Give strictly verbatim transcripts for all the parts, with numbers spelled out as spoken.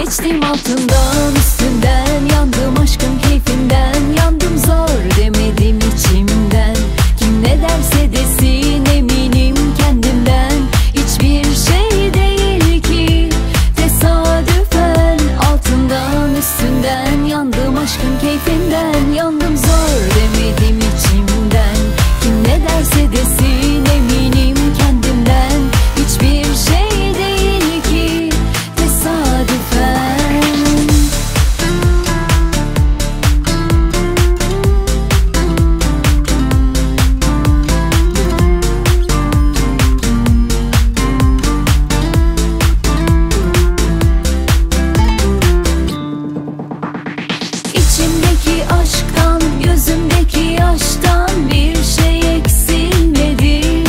Geçtim altından üstünden, yandım aşkın keyfinden, yandım zor demedim içimden. Kim ne derse desin eminim kendimden, hiçbir şey değil ki tesadüfen. Altından üstünden, yandım aşkın keyfinden, yandım zor demedim içimden. Kim ne derse desin eminim kendimden, hiçbir şey değil ki tesadüfen. İçimdeki aşktan, gözümdeki yaştan bir şey eksilmedi.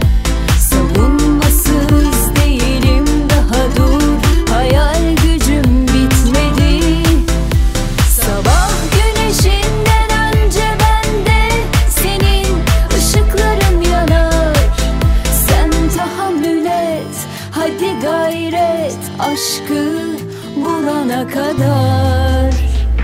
Savunmasız değilim daha, dur, hayal gücüm bitmedi. Sabah güneşinden önce bende senin ışıkların yanar. Sen tahammül et, hadi gayret, aşkı bulana kadar.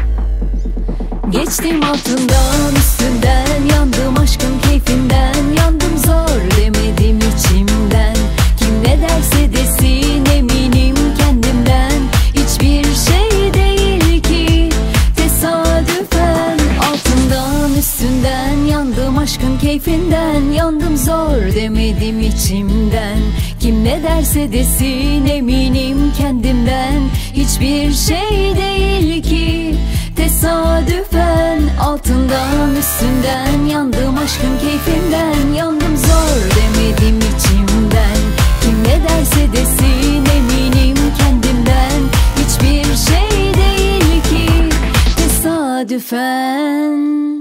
Geçtim altından üstünden, yandım aşkın keyfinden, yandım zor demedim içimden. Kim ne derse desin eminim kendimden, hiçbir şey değil ki tesadüfen. Altından üstünden, yandım aşkın keyfinden, yandım zor demedim içimden. Kim ne derse desin eminim kendimden, hiçbir şey değil ki tesadüfen. Altından üstünden, yandım aşkın keyfinden, yandım zor demedim içimden. Kim ne derse desin eminim kendimden, hiçbir şey değil ki tesadüfen.